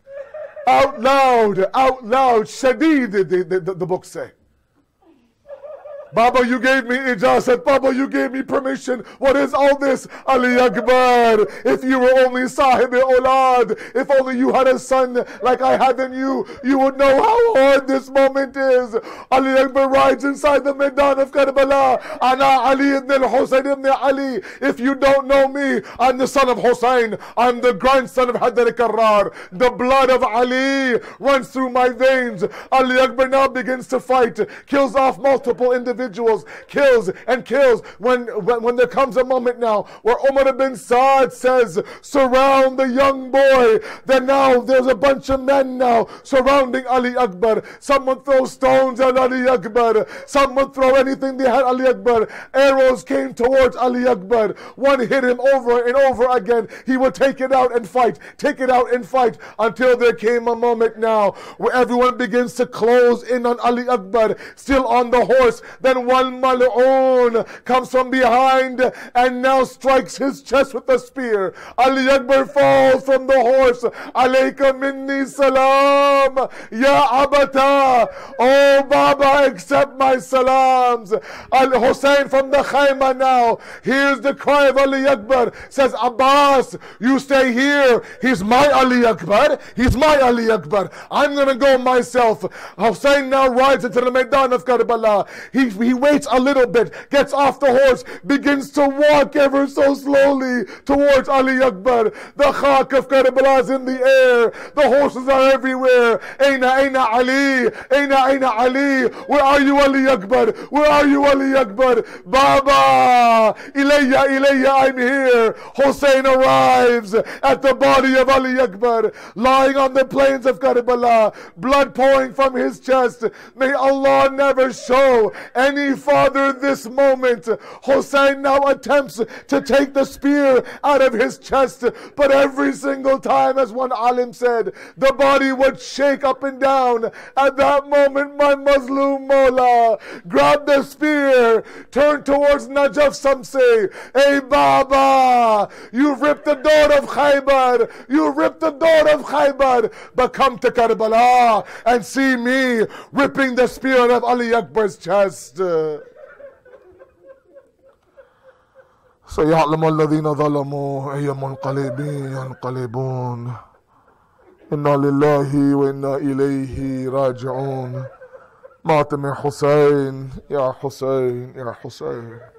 Out loud, out loud, Shadid, the, the, the, the books say. Baba, you gave me ijazat. Baba, you gave me permission. What is all this? Ali Akbar. If you were only sahib-e-olad, if only you had a son like I have in you, you would know how hard this moment is. Ali Akbar rides inside the Maidan of Karbala. Ana Ali ibn al-Husayn ibn Ali. If you don't know me, I'm the son of Hussein. I'm the grandson of Haidar Karrar. The blood of Ali runs through my veins. Ali Akbar now begins to fight, kills off multiple individuals. Individuals, kills and kills. When, when when there comes a moment now where Umar ibn Saad says, surround the young boy, then now there's a bunch of men now surrounding Ali Akbar. Someone throws stones at Ali Akbar. Someone throw anything they had Ali Akbar. Arrows came towards Ali Akbar. One hit him over and over again. He would take it out and fight, take it out and fight, until there came a moment now where everyone begins to close in on Ali Akbar, still on the horse. Then one mal'oon comes from behind and now strikes his chest with a spear. Ali Akbar falls from the horse. Alayka minni salam, ya abata. Oh Baba, accept my salams. Al Hussein from the khayma now hears the cry of Ali Akbar, says, Abbas, you stay here. He's my Ali Akbar. He's my Ali Akbar. I'm going to go myself. Hussein now rides into the Maidan of Karbala. He He waits a little bit, gets off the horse, begins to walk ever so slowly towards Ali Akbar. The khak of Karbala is in the air. The horses are everywhere. Aina, Aina Ali. Aina, Aina Ali. Where are you, Ali Akbar? Where are you, Ali Akbar? Baba, Ilayya, Ilayya, I'm here. Hussein arrives at the body of Ali Akbar, lying on the plains of Karbala, blood pouring from his chest. May Allah never show any father this moment. Hussein now attempts to take the spear out of his chest, but every single time, as one alim said, the body would shake up and down. At that moment, my Muslim Mola grabbed the spear, turned towards Najaf. Some say, hey Baba, you've ripped the door of Khaybar, you ripped the door of Khaybar, but come to Karbala and see me ripping the spear of Ali Akbar's chest. سيعلم الذين ظلموا أي منقلب ينقلبون إنا لله وإنا إليه راجعون. ماتم يا حسين يا حسين يا حسين.